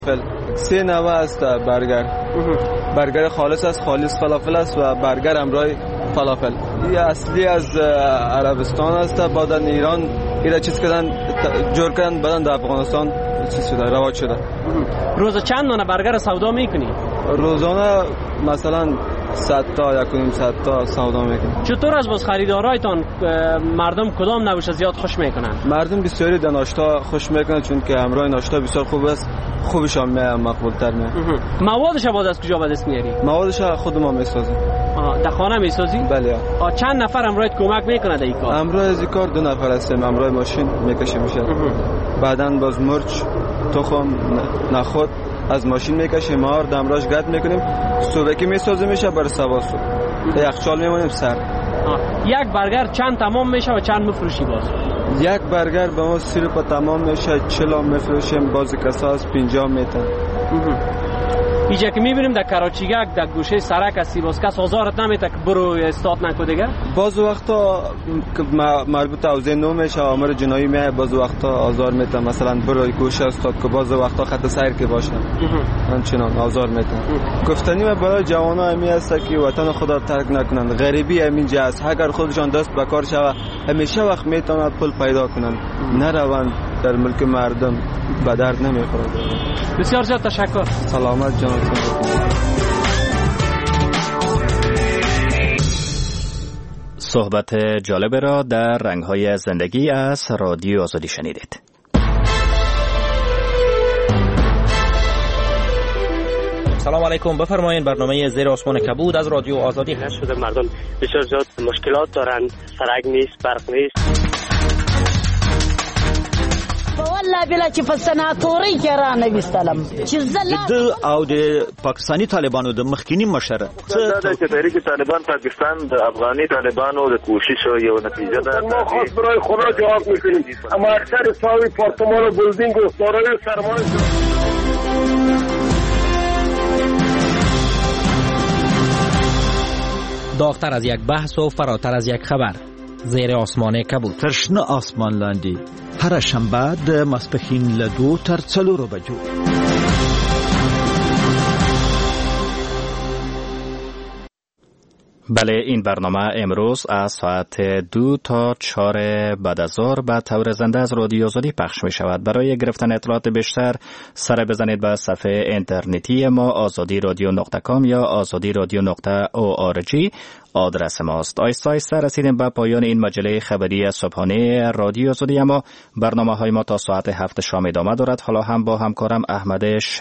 سه نوع است برگر خالص است، خالص فلافل است و برگر همراه فلافل. این اصلی از عربستان است، بعدن ایران اینا چیز کردن جور کردن، بعدن در افغانستان چیز شده، رواج شده. روز چند دانه برگر سودا میکنی؟ روزانه مثلا 100 تا 100 تا سودا میکنیم. چطور از باز خریدارایتان مردم کدام نوش زیاد خوش میکنن؟ مردم بسیاری در ناشتا خوش میکنن، چون که همراه ناشتا بسیار خوب است، خوبشان مقبول تر میاد. موادش باز از کجا به دست میاری؟ موادش خود ما میسازیم. در خانه میسازی؟ بله. چند نفر همراهت کمک میکنه در این کار؟ همراه از این کار 2 نفر هستیم، همراه ماشین میکشیم میشه. بعدن باز مرچ، تخم، نخود از ماشین میکشیم، مار دمراش گرد میکنیم، صبح که میسازیم میشه بر سواسو یخچال میمونیم سر. یک برگر چند تمام میشه و چند میفروشی باز؟ یک برگر به ما 30 روپیه تمام میشه، 40 میفروشیم، بعضی کسا از 50 میتن. اینجا که میبینیم در کراچیگک در گوشه سرک هستی، باز کس آزارت نمیته که برو استاد نکو دیگه؟ بعض وقتا مربوط اوضاع نو میشه، امر جنایی میاد، بعض وقتا آزار میته، مثلا برو گوشه استاد که بعض وقتا خط سیر که باشه همچنان آزار میته. گفتنی و برای جوانا همی است که وطن خود را ترک نکنند، غریبی همینجا است، اگر خودشان دست به کار شود همیشه وقت میتونند پول پیدا کنند، نروند در ملک مردم به درد نمیخورد. بسیار زیاد تشکر. سلامت جان. صحبت جالب را در رنگ‌های زندگی از رادیو آزادی شنیدید. سلام علیکم، بفرمایید. برنامه زیر آسمان کبود از رادیو آزادی هست. شده مردم بسیار زیاد مشکلات دارن، سرک نیست، برق نیست. والله بلا چې په سناتوري کې را نه وستلم چې د او د پاکستانی طالبانو د مخکینی مشر چې تحریک طالبان پاکستان د افغاني طالبانو د کوشش یو نتیجه ده. ما خاص برای خدا جواب میکنیم، اما اکثر ساوی پارتمان و بلدینگ و دارای سرمایه داغتر از یک بحث و فراتر از یک خبر. زیر آسمان کبود. ترشنه آسمان لاندی هر شنبه د ماسپښین له 2 تر 4 بجو. بله، این برنامه امروز از ساعت 2 تا 4 بعد از ظهر به طور زنده از رادیو آزادی پخش می شود. برای گرفتن اطلاعات بیشتر سر بزنید به صفحه اینترنتی ما azadi.radio.com یا azadi.radio.org آدرس ماست. آیسته آیسته رسیدیم به پایان این مجله خبری صبحانه رادیو آزادی، اما برنامه های ما تا ساعت 7 شام ادامه دارد. حالا هم با همکارم احمد